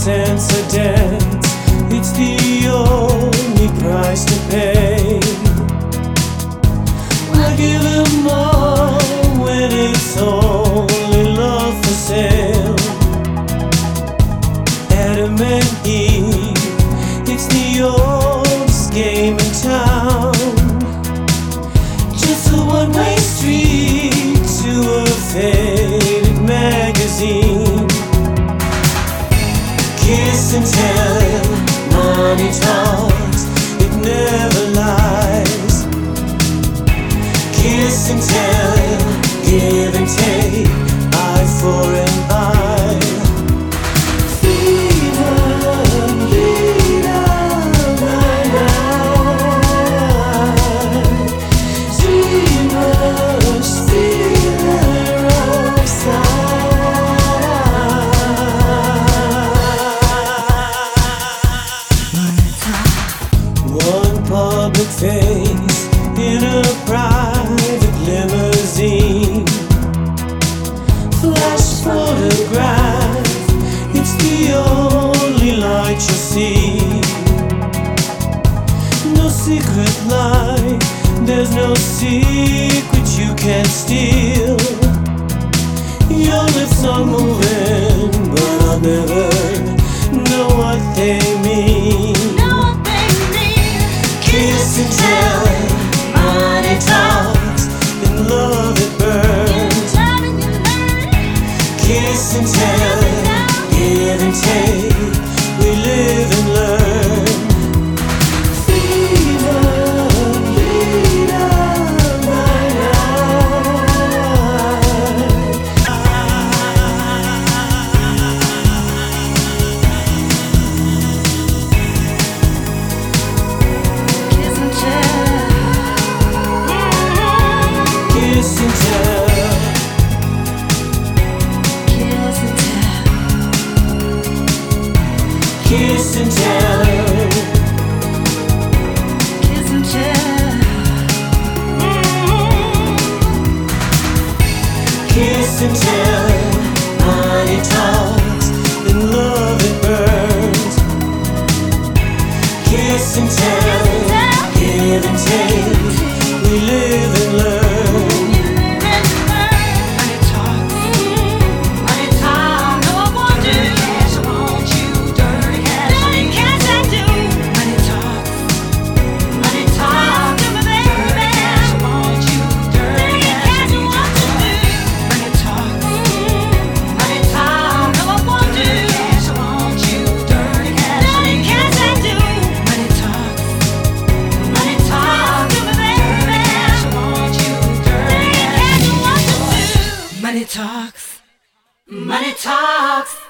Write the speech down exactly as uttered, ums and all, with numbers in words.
sense of dance, it's the only price to pay. I give them more when it's only love for sale. Adam and Eve, it's the oldest game in town. Just a one-way street to a faded magazine. Kiss and tell, money talks, it never lies. Kiss and tell, give and take, eye for an eye. Freedom, freedom, my life. Dreamers feel her outside. One public face in a private limousine. Flash photograph, it's the only light you see. No secret life, there's no secret you can't steal. Your lips are moving, but I'll never know what they mean. Kiss and tell, money talks, in love it burns. Kiss and tell, give and take, we live and learn. Freedom, freedom, my Kiss and tell, kiss and tell, kiss and tell, kiss and tell, money talks, in love it burns. Kiss and tell, give and take, we live and learn. Money talks, money talks.